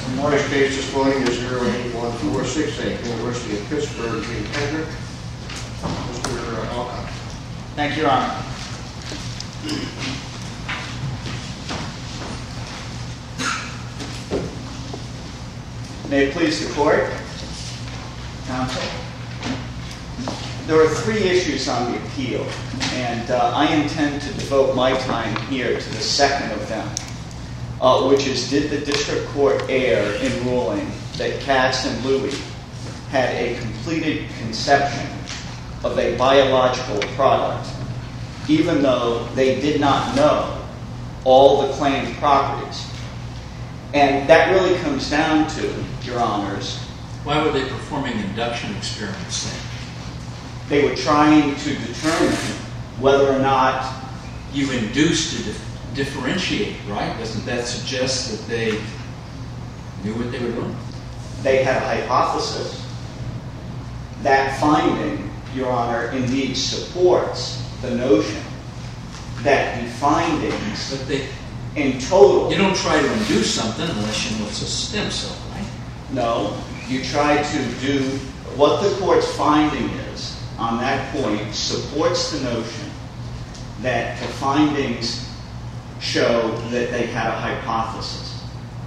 Next case this morning is 081468, University of Pittsburgh v. Hendrick. Mr. Alcott. Thank you, Your Honor. May it please the Court, Counsel. There are three issues on the appeal, and I intend to devote my time here to the second of them, which is, did the District Court err in ruling that Katz and Louie had a completed conception of a biological product, even though they did not know all the claimed properties? And that really comes down to, Your Honors, why were they performing induction experiments then? They were trying to determine whether or not you induced to differentiate, right? Doesn't that suggest that they knew what they were doing? They had a hypothesis. That finding, Your Honor, indeed supports the notion that the findings in total... You don't try to induce something unless you know it's a stem cell, right? No. You try to do what the Court's finding is on that point supports the notion that the findings show that they had a hypothesis.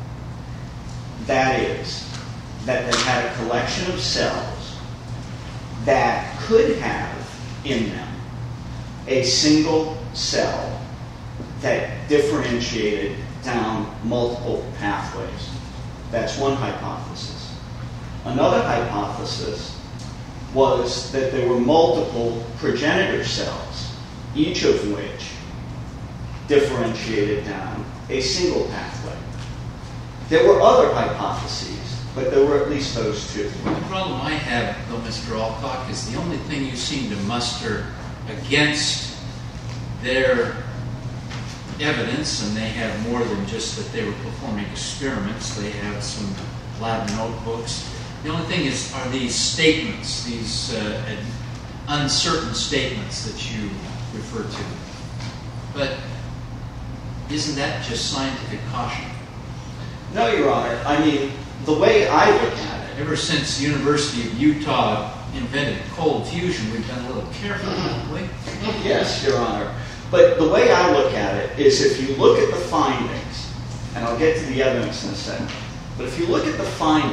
That is, that they had a collection of cells that could have in them a single cell that differentiated down multiple pathways. That's one hypothesis. Another hypothesis was that there were multiple progenitor cells, each of which differentiated down a single pathway. There were other hypotheses, but there were at least those two. The problem I have, though, Mr. Alcock, is the only thing you seem to muster against their evidence, and they have more than just that they were performing experiments. They have some lab notebooks. The only thing are these statements, these uncertain statements that you refer to. But isn't that just scientific caution? No, Your Honor. I mean, the way I look at it... Ever since the University of Utah invented cold fusion, we've been a little careful, haven't we? Yes, Your Honor. But the way I look at it is if you look at the findings, and I'll get to the evidence in a second, but if you look at the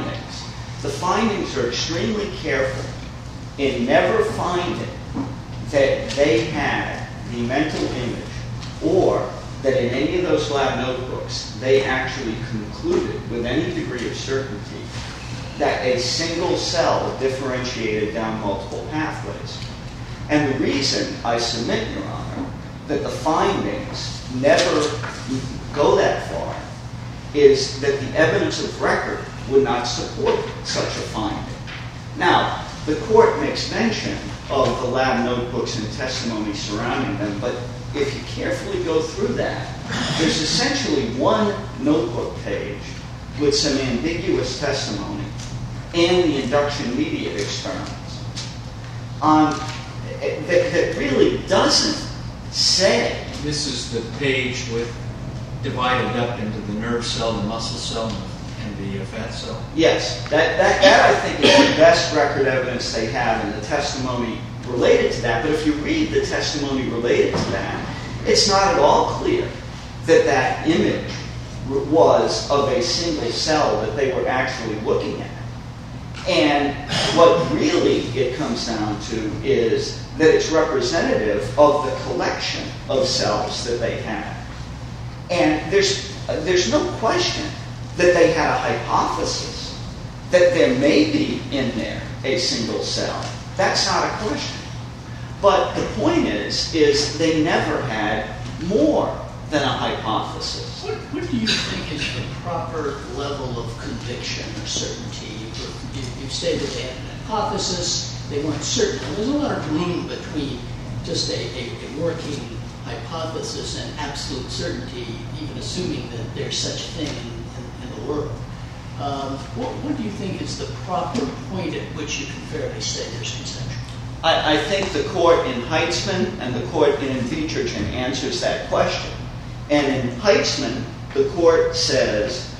findings are extremely careful in never finding that they had the mental image or that in any of those lab notebooks they actually concluded with any degree of certainty that a single cell differentiated down multiple pathways. And the reason I submit, Your Honor, that the findings never go that far is that the evidence of record would not support such a finding. Now, the Court makes mention of the lab notebooks and testimony surrounding them, but if you carefully go through that, there's essentially one notebook page with some ambiguous testimony and the induction media experiments that really doesn't say. This is the page with divided up into the nerve cell, the muscle cell, and the fat cell? Yes. That I think is the best record evidence they have in the testimony related to that. But if you read the testimony related to that, it's not at all clear that that image was of a single cell that they were actually looking at. And what really it comes down to is that it's representative of the collection of cells that they had. And there's no question that they had a hypothesis that there may be in there a single cell. That's not a question. But the point is they never had more than a hypothesis. What do you think is the proper level of conviction or certainty? You've stated they had an hypothesis, they weren't certain. There's a lot of room between just a working hypothesis and absolute certainty, even assuming that there's such a thing in the world. What do you think is the proper point at which you can fairly say there's consensual? I think the court in Heitzman and the court in Dietrichson answers that question. And in Heitzman, the court says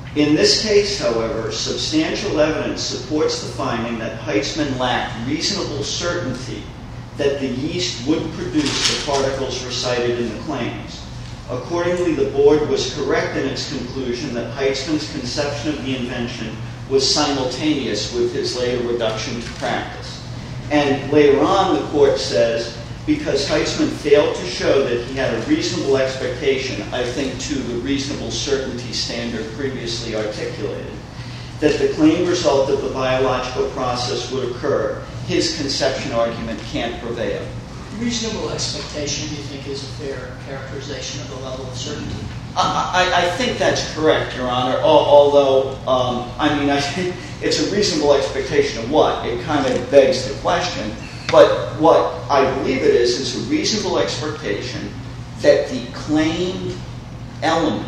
In this case, however, substantial evidence supports the finding that Heitzman lacked reasonable certainty that the yeast would produce the particles recited in the claims. Accordingly, the board was correct in its conclusion that Heitzman's conception of the invention was simultaneous with his later reduction to practice. And later on, the court says, because Heitzman failed to show that he had a reasonable expectation, I think to the reasonable certainty standard previously articulated, that the claimed result of the biological process would occur, his conception argument can't prevail. Reasonable expectation, do you think, is a fair characterization of the level of certainty? I think that's correct, Your Honor, although, I think it's a reasonable expectation of what? It kind of begs the question. But what I believe it is a reasonable expectation that the claimed element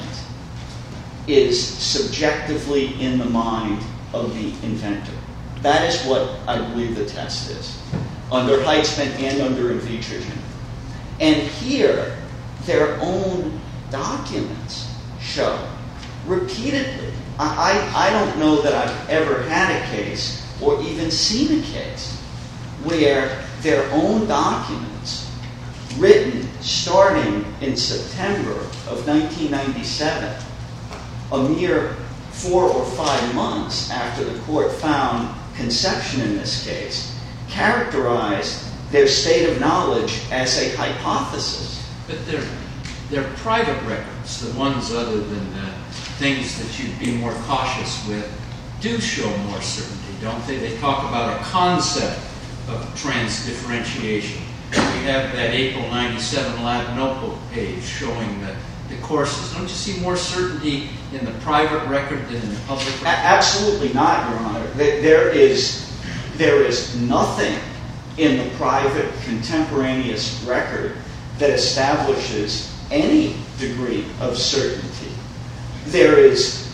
is subjectively in the mind of the inventor. That is what I believe the test is, under Heitzman and under Invitrogen. And here, their own documents show repeatedly. I don't know that I've ever had a case or even seen a case where their own documents, written starting in September of 1997, a mere 4 or 5 months after the court found conception in this case, characterized their state of knowledge as a hypothesis. But they're private records, the ones other than the things that you'd be more cautious with, do show more certainty, don't they? They talk about a concept of transdifferentiation. We have that April 97 lab notebook page showing the courses. Don't you see more certainty in the private record than in the public record? Absolutely not, Your Honor. There is nothing in the private contemporaneous record that establishes any degree of certainty. There is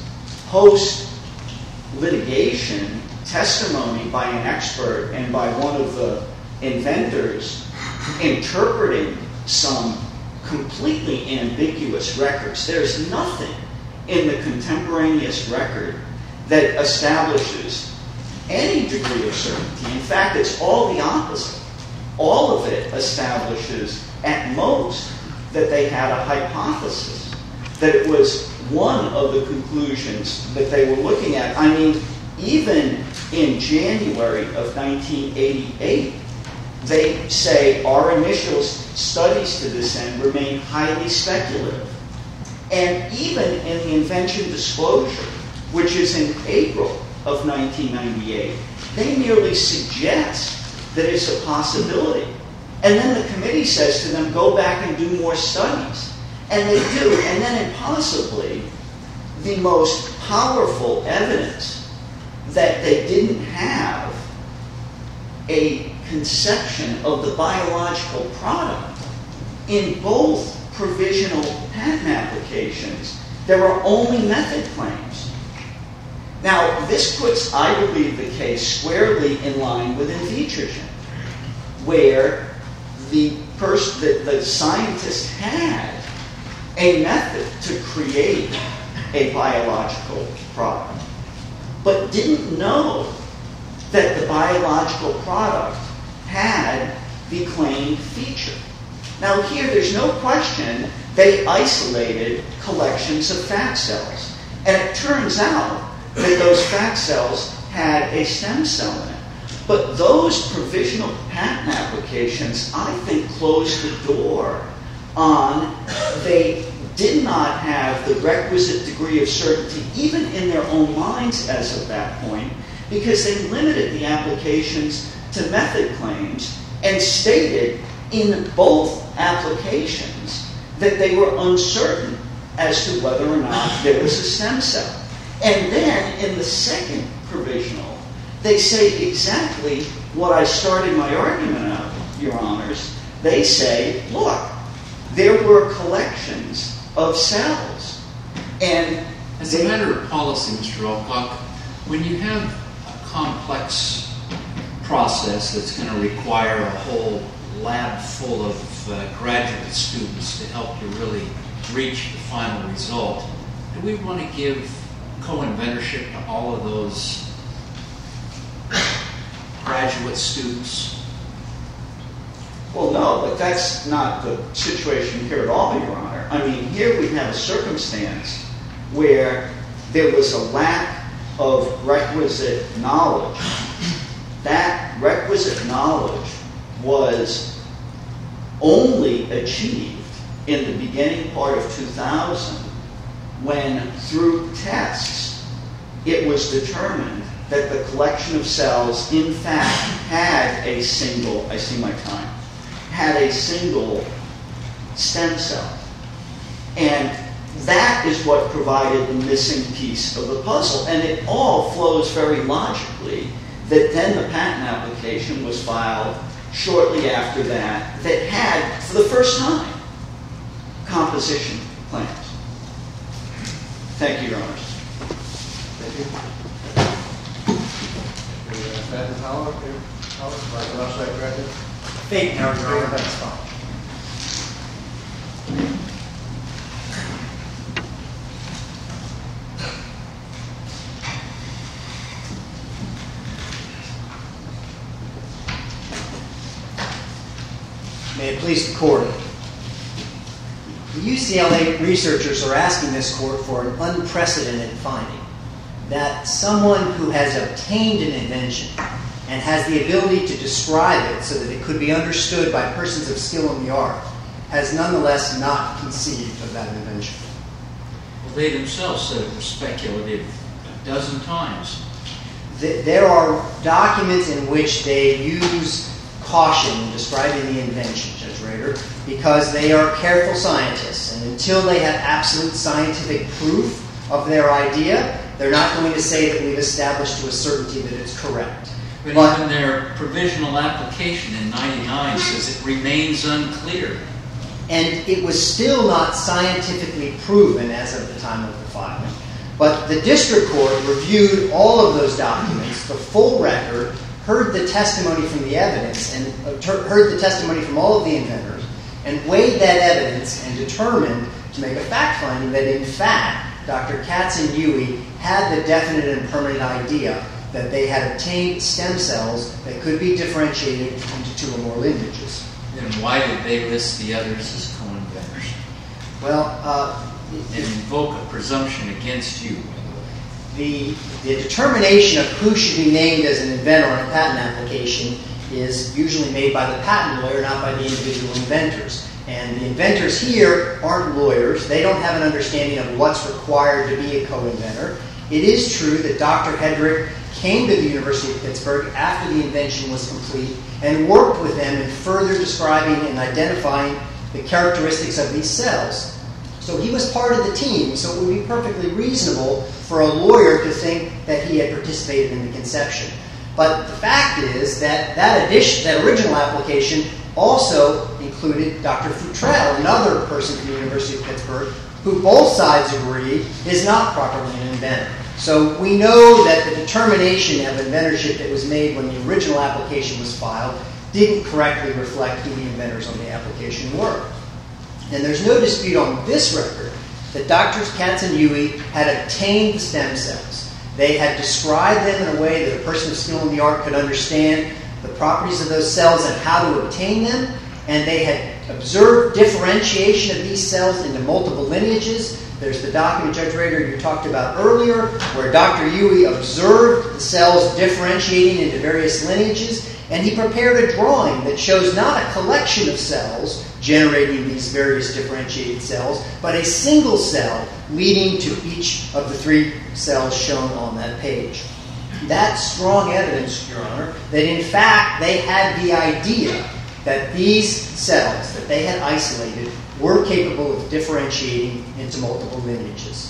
post-litigation testimony by an expert and by one of the inventors interpreting some completely ambiguous records. There's nothing in the contemporaneous record that establishes any degree of certainty. In fact, it's all the opposite. All of it establishes, at most, that they had a hypothesis, that it was one of the conclusions that they were looking at. I mean, even in January of 1988, they say our initial studies to this end remain highly speculative. And even in the invention disclosure, which is in April of 1998, they merely suggest that it's a possibility. And then the committee says to them, go back and do more studies. And they do. And then impossibly, the most powerful evidence that they didn't have a conception of the biological product. In both provisional patent applications, there are only method claims. Now, this puts, I believe, the case squarely in line with Invitrogen, where the scientist had a method to create a biological product, but didn't know that the biological product had the claimed feature. Now here, there's no question they isolated collections of fat cells. And it turns out that those fat cells had a stem cell in it. But those provisional patent applications, I think, closed the door on they did not have the requisite degree of certainty, even in their own minds as of that point, because they limited the applications to method claims and stated in both applications that they were uncertain as to whether or not there was a stem cell. And then in the second provisional, they say exactly what I started my argument of, Your Honors. They say, look, there were collections of cells. And as a matter of policy, Mr. Alcock, when you have a complex process that's going to require a whole lab full of graduate students to help you really reach the final result, do we want to give co-inventorship to all of those graduate students? Well, no, but that's not the situation here at all, Your Honor. I mean, here we have a circumstance where there was a lack of requisite knowledge. That requisite knowledge was only achieved in the beginning part of 2000 when, through tests, it was determined that the collection of cells, in fact, had a single, I see my time, had a single stem cell. And that is what provided the missing piece of the puzzle. And it all flows very logically that then the patent application was filed shortly after that had, for the first time, composition plans. Thank you, Your Honors. Thank you. Patent Howard, Michael Outside Graduate. Fate, Your Honor, that's fine. May it please the Court. The UCLA researchers are asking this Court for an unprecedented finding that someone who has obtained an invention and has the ability to describe it so that it could be understood by persons of skill in the art has nonetheless not conceived of that invention. Well, they themselves said it was speculative a dozen times. There are documents in which they use caution in describing the invention, Judge Rader, because they are careful scientists, and until they have absolute scientific proof of their idea, they're not going to say that we've established to a certainty that it's correct. But even their provisional application in 99 says it remains unclear. And it was still not scientifically proven as of the time of the filing. But the district court reviewed all of those documents, the full record, heard the testimony from the evidence, and heard the testimony from all of the inventors, and weighed that evidence and determined to make a fact finding that, in fact, Dr. Katz and Yui had the definite and permanent idea that they had obtained stem cells that could be differentiated into two or more lineages. Then why did they list the others as co-inventors? Well, and invoke a presumption against you? The determination of who should be named as an inventor on a patent application is usually made by the patent lawyer, not by the individual inventors. And the inventors here aren't lawyers. They don't have an understanding of what's required to be a co-inventor. It is true that Dr. Hedrick came to the University of Pittsburgh after the invention was complete and worked with them in further describing and identifying the characteristics of these cells. So he was part of the team, so it would be perfectly reasonable for a lawyer to think that he had participated in the conception. But the fact is that that original application also included Dr. Futrell, another person from the University of Pittsburgh, who both sides agree is not properly an inventor. So we know that the determination of inventorship that was made when the original application was filed didn't correctly reflect who the inventors on the application were. And there's no dispute on this record that Drs. Katz and Yui had obtained the stem cells. They had described them in a way that a person of skill in the art could understand the properties of those cells and how to obtain them. And they had observed differentiation of these cells into multiple lineages. There's the document, Judge Rader, you talked about earlier, where Dr. Yui observed the cells differentiating into various lineages, and he prepared a drawing that shows not a collection of cells generating these various differentiated cells, but a single cell leading to each of the three cells shown on that page. That's strong evidence, Your Honor, that in fact they had the idea that these cells that they had isolated were capable of differentiating into multiple lineages.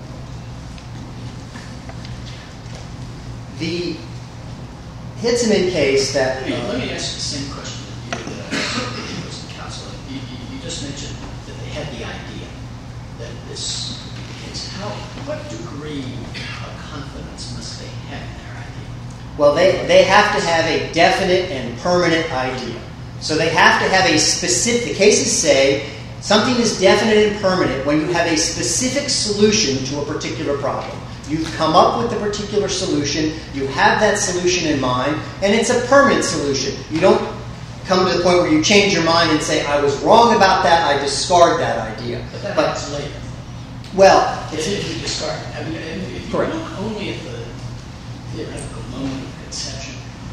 The Hitzeman case that... Let me ask the same question that you asked the counsel. You just mentioned that they had the idea that this is what degree of confidence must they have in their idea? Well, they have to have a definite and permanent idea. So they have to have a specific... The cases say something is definite and permanent when you have a specific solution to a particular problem. You've come up with the particular solution, you have that solution in mind, and it's a permanent solution. You don't come to the point where you change your mind and say, I was wrong about that, I discard that idea. But that happens later. Well, If you discard it. I mean, if you correct. look only at the theoretical moment of conception,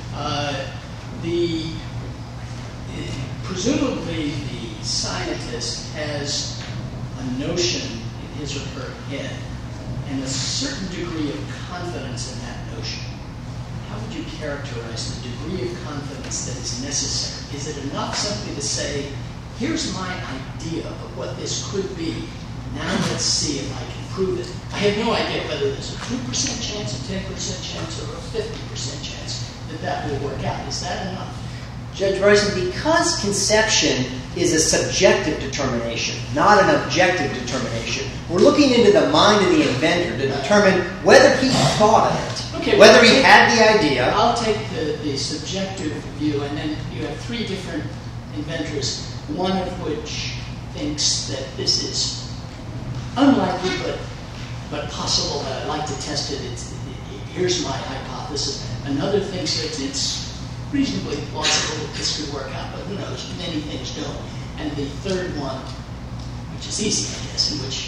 presumably the scientist has a notion in his or her head and a certain degree of confidence in that notion. How would you characterize the degree of confidence that is necessary? Is it enough simply to say, here's my idea of what this could be, now let's see if I can prove it? I have no idea whether there's a 2% chance, a 10% chance, or a 50% chance that that will work out. Is that enough? Judge Bryson, because conception is a subjective determination, not an objective determination, we're looking into the mind of the inventor to determine whether he thought of it, Okay, whether he had the idea. I'll take the subjective view, and then you have three different inventors, one of which thinks that this is unlikely but possible, that I'd like to test it. Here's my hypothesis. Another thinks that it's reasonably plausible that this could work out, but who knows, many things don't. And the third one, which is easy, I guess, in which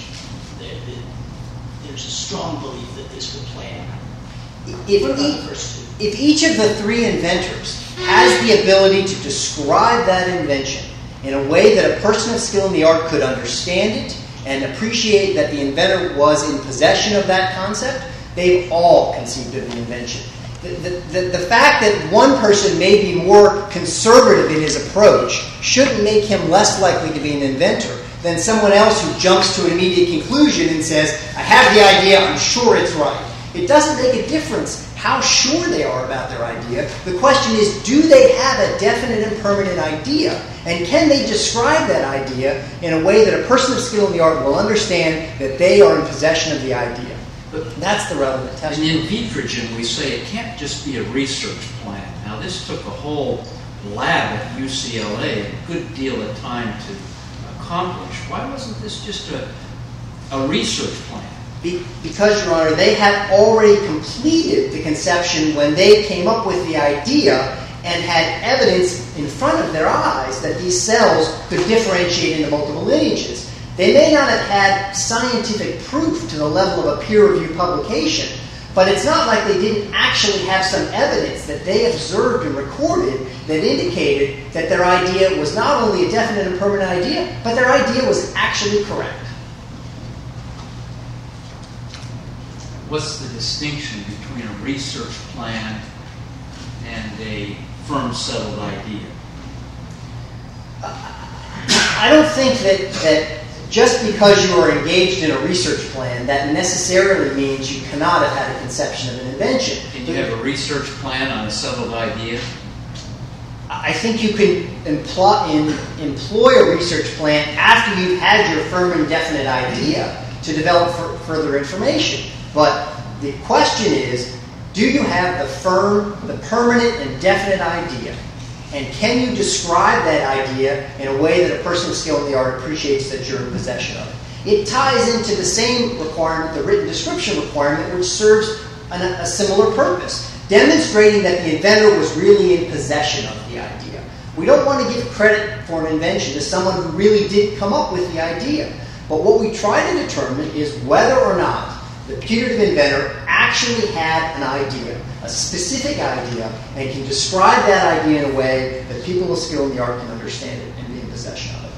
there's a strong belief that this will play out. What about the first two? If each of the three inventors has the ability to describe that invention in a way that a person of skill in the art could understand it and appreciate that the inventor was in possession of that concept, they've all conceived of the invention. The fact that one person may be more conservative in his approach shouldn't make him less likely to be an inventor than someone else who jumps to an immediate conclusion and says, I have the idea, I'm sure it's right. It doesn't make a difference how sure they are about their idea. The question is, do they have a definite and permanent idea? And can they describe that idea in a way that a person of skill in the art will understand that they are in possession of the idea? But that's the relevant test. And in Vitrogen, we say it can't just be a research plan. Now, this took a whole lab at UCLA, a good deal of time to accomplish. Why wasn't this just a research plan? Because, Your Honor, they had already completed the conception when they came up with the idea and had evidence in front of their eyes that these cells could differentiate into multiple lineages. They may not have had scientific proof to the level of a peer-reviewed publication, but it's not like they didn't actually have some evidence that they observed and recorded that indicated that their idea was not only a definite and permanent idea, but their idea was actually correct. What's the distinction between a research plan and a firm settled idea? I don't think that just because you are engaged in a research plan, that necessarily means you cannot have had a conception of an invention. Can you have a research plan on a settled idea? I think you can employ a research plan after you've had your firm and definite idea to develop further information. But the question is, do you have the firm, the permanent and definite idea? And can you describe that idea in a way that a person of skill in the art appreciates that you're in possession of it? It ties into the same requirement, the written description requirement, which serves a similar purpose, demonstrating that the inventor was really in possession of the idea. We don't want to give credit for an invention to someone who really did come up with the idea. But what we try to determine is whether or not the putative inventor actually had an idea, a specific idea, and can describe that idea in a way that people of skill in the art can understand it and be in possession of it.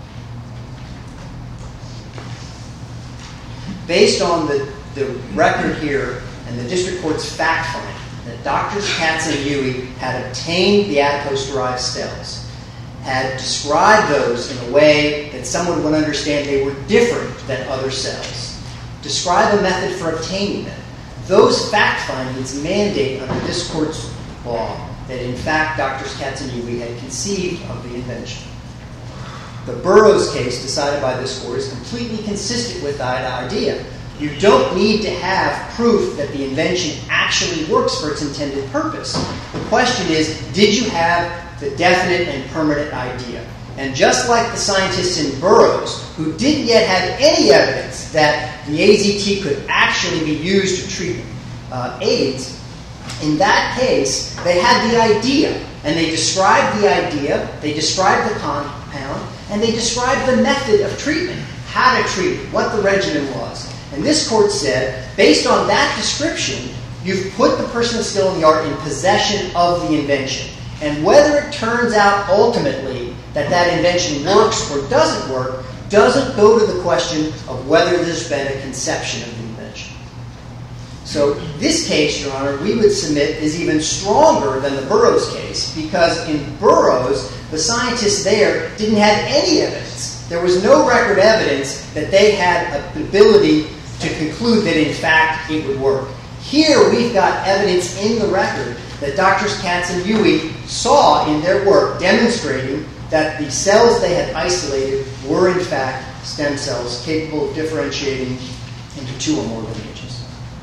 Based on the record here and the district court's fact finding that Drs. Katz and Yui had obtained the adipose-derived cells, had described those in a way that someone would understand they were different than other cells, describe a method for obtaining them. Those fact findings mandate under this court's law that in fact Drs. Katz and Yui had conceived of the invention. The Burroughs case decided by this court is completely consistent with that idea. You don't need to have proof that the invention actually works for its intended purpose. The question is, did you have the definite and permanent idea? And just like the scientists in Burroughs, who didn't yet have any evidence that the AZT could actually be used to treat AIDS, in that case, they had the idea, and they described the idea, they described the compound, and they described the method of treatment, how to treat it, what the regimen was. And this court said, based on that description, you've put the person of skill in the art in possession of the invention. And whether it turns out ultimately that that invention works or doesn't work doesn't go to the question of whether there's been a conception of the invention. So this case, Your Honor, we would submit is even stronger than the Burroughs case, because in Burroughs, the scientists there didn't have any evidence. There was no record evidence that they had the ability to conclude that in fact it would work. Here we've got evidence in the record that Drs. Katz and Yui saw in their work demonstrating that the cells they had isolated were in fact stem cells capable of differentiating into two or more lineages.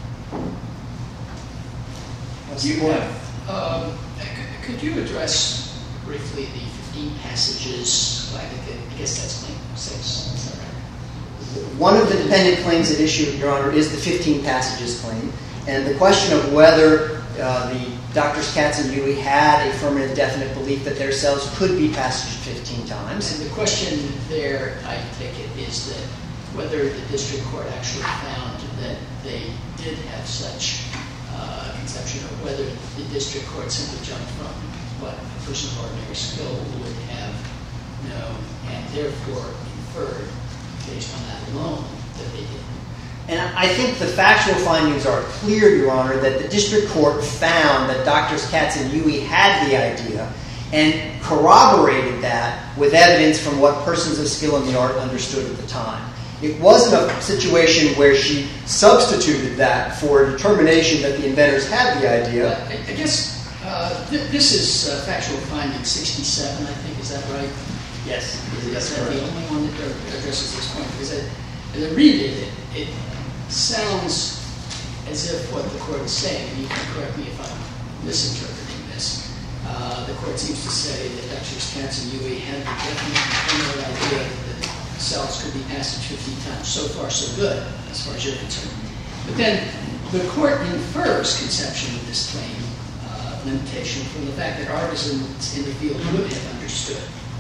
Could you address briefly the 15 passages? I guess that's claim 6. Is that right? One of the dependent claims at issue, Your Honor, is the 15 passages claim. And the question of whether the Drs. Katz and Yui had a firm and definite belief that their cells could be passaged 15 times. And the question there, I take it, is that whether the district court actually found that they did have such conception, or whether the district court simply jumped from what a person of ordinary skill would have known and therefore inferred based on that alone that they did. And I think the factual findings are clear, Your Honor, that the district court found that Drs. Katz and Yui had the idea and corroborated that with evidence from what persons of skill in the art understood at the time. It wasn't a situation where she substituted that for a determination that the inventors had the idea. I guess this is factual finding 67, I think. Is that right? Yes. Is that the only one that addresses this point? Because as I read it, it sounds as if what the court is saying, and you can correct me if I'm misinterpreting this, the court seems to say that Drs. Katz and Yui had the definite idea that cells could be passaged 15 times. So far, so good, as far as you're concerned. But then the court infers conception of this claim limitation from the fact that artisans in the field would have understood.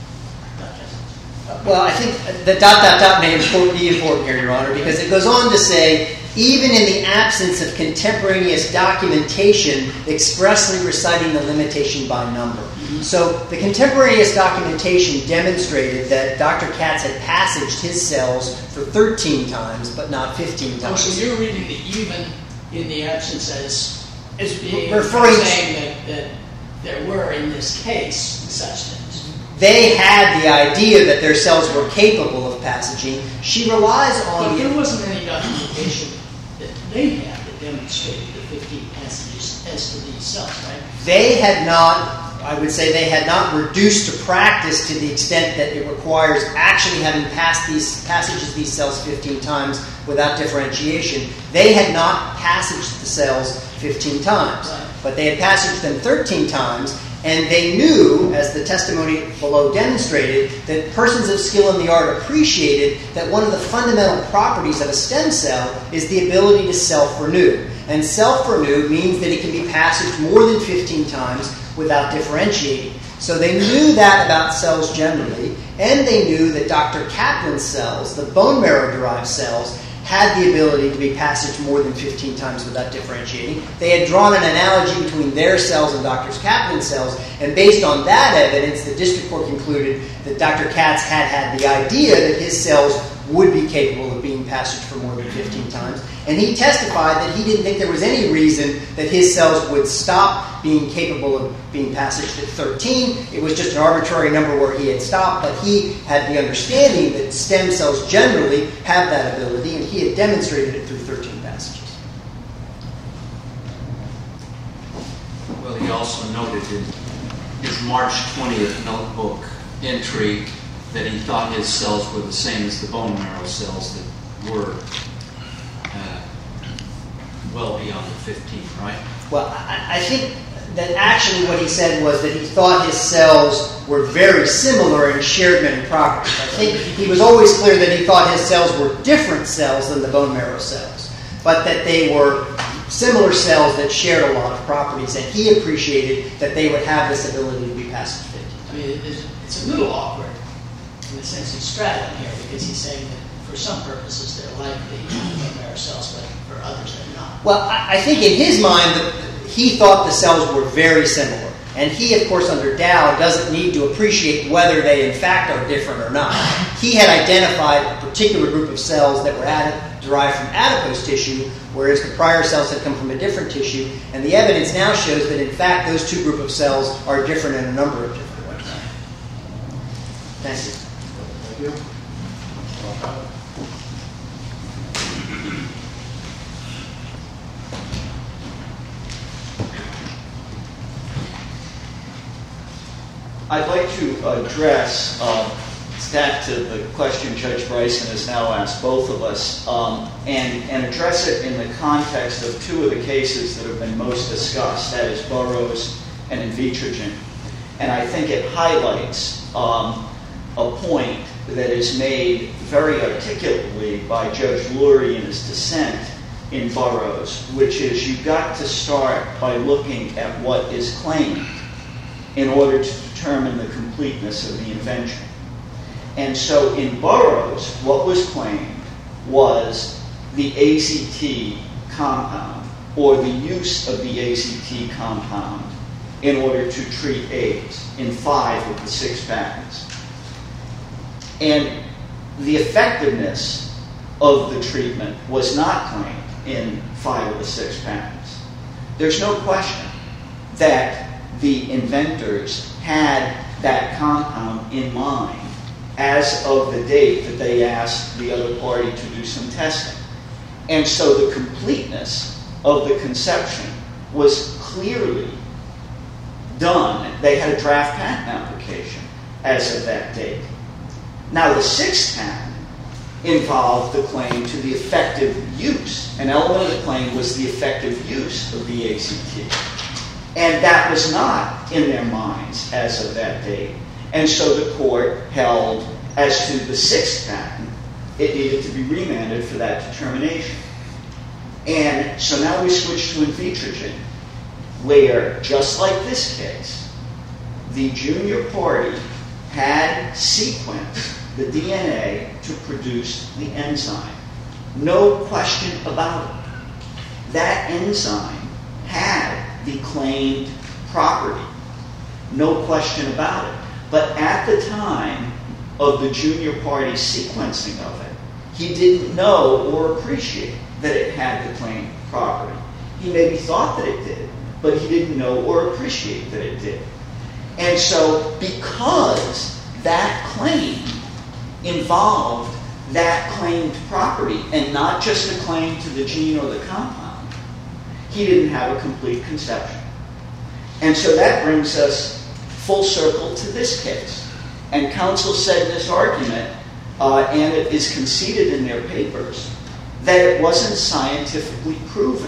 Well, I think the ... may be important here, Your Honor, because it goes on to say, even in the absence of contemporaneous documentation expressly reciting the limitation by number. Mm-hmm. So the contemporaneous documentation demonstrated that Dr. Katz had passaged his cells for 13 times, but not 15 times. Oh, so you're reading the even in the absence as being referring saying that there were, in this case, such things. They had the idea that their cells were capable of passaging. She relies on... But there wasn't any documentation that they had that demonstrated the 15 passages as to these cells, right? They had not, I would say they had not reduced to practice to the extent that it requires actually having passages these cells 15 times without differentiation. They had not passaged the cells 15 times, right. But they had passaged them 13 times, and they knew, as the testimony below demonstrated, that persons of skill in the art appreciated that one of the fundamental properties of a stem cell is the ability to self-renew. And self-renew means that it can be passaged more than 15 times without differentiating. So they knew that about cells generally, and they knew that Dr. Kaplan's cells, the bone marrow-derived cells, had the ability to be passaged more than 15 times without differentiating. They had drawn an analogy between their cells and Dr. Kaplan's cells, and based on that evidence, the district court concluded that Dr. Katz had the idea that his cells would be capable of being passaged for more than 15 times. And he testified that he didn't think there was any reason that his cells would stop being capable of being passaged at 13. It was just an arbitrary number where he had stopped, but he had the understanding that stem cells generally have that ability, and he had demonstrated it through 13 passages. Well, he also noted in his March 20th notebook entry that he thought his cells were the same as the bone marrow cells that were well beyond the 15, right? Well, I think that actually what he said was that he thought his cells were very similar and shared many properties. I think he was always clear that he thought his cells were different cells than the bone marrow cells, but that they were similar cells that shared a lot of properties, and he appreciated that they would have this ability to be passage 50. I mean, it's a little awkward in the sense he's straddling here, because he's saying that for some purposes they're like the bone marrow cells, but for others they're not. Well, I think in his mind, he thought the cells were very similar. And he, of course, under Dow, doesn't need to appreciate whether they in fact are different or not. He had identified a particular group of cells that were derived from adipose tissue, whereas the prior cells had come from a different tissue. And the evidence now shows that, in fact, those two groups of cells are different in a number of different ways. Thank you. Thank you. I'd like to address that to the question Judge Bryson has now asked both of us, and address it in the context of two of the cases that have been most discussed, that is Burroughs and Invitrogen. And I think it highlights a point that is made very articulately by Judge Lurie in his dissent in Burroughs, which is you've got to start by looking at what is claimed in order to determine the completeness of the invention. And so in Burroughs, what was claimed was the AZT compound, or the use of the AZT compound in order to treat AIDS in 5 of the 6 patents. And the effectiveness of the treatment was not claimed in 5 of the 6 patents. There's no question that the inventors had that compound in mind as of the date that they asked the other party to do some testing. And so the completeness of the conception was clearly done. They had a draft patent application as of that date. Now the 6th patent involved the claim to the effective use. An element of the claim was the effective use of the AZT. And that was not in their minds as of that date. And so the court held, as to the 6th patent, it needed to be remanded for that determination. And so now we switch to Invitrogen, where, just like this case, the junior party had sequenced the DNA to produce the enzyme. No question about it. That enzyme had the claimed property. No question about it. But at the time of the junior party's sequencing of it, he didn't know or appreciate that it had the claimed property. He maybe thought that it did, but he didn't know or appreciate that it did. And so because that claim involved that claimed property and not just a claim to the gene or the compound, he didn't have a complete conception. And so that brings us full circle to this case. And counsel said in this argument, and it is conceded in their papers, that it wasn't scientifically proven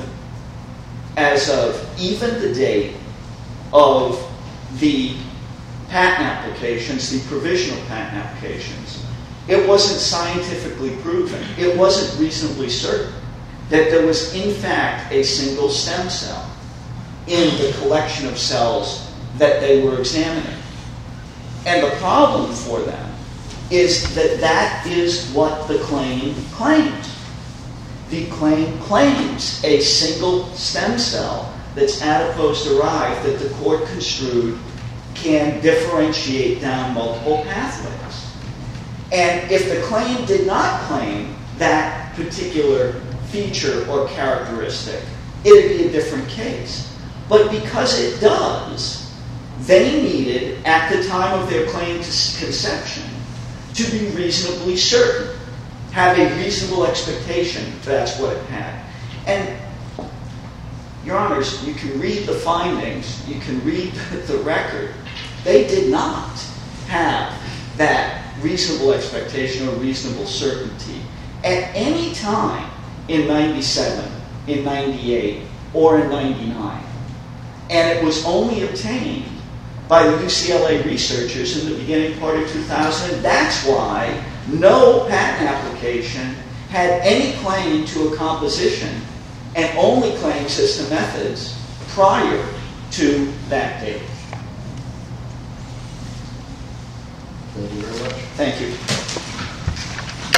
as of even the date of the patent applications, the provisional patent applications. It wasn't scientifically proven. It wasn't reasonably certain that there was in fact a single stem cell in the collection of cells that they were examining. And the problem for them is that that is what the claim claims. The claim claims a single stem cell that's adipose derived that the court construed can differentiate down multiple pathways. And if the claim did not claim that particular feature or characteristic, it would be a different case. But because it does, they needed, at the time of their claim to conception, to be reasonably certain, have a reasonable expectation that's what it had. And, Your Honors, you can read the findings, you can read the record. They did not have that reasonable expectation or reasonable certainty at any time in 97, in 98, or in 99. and it was only obtained by the UCLA researchers in the beginning part of 2000. And that's why no patent application had any claim to a composition and only claimed system methods prior to that date. Thank you very much. Thank you.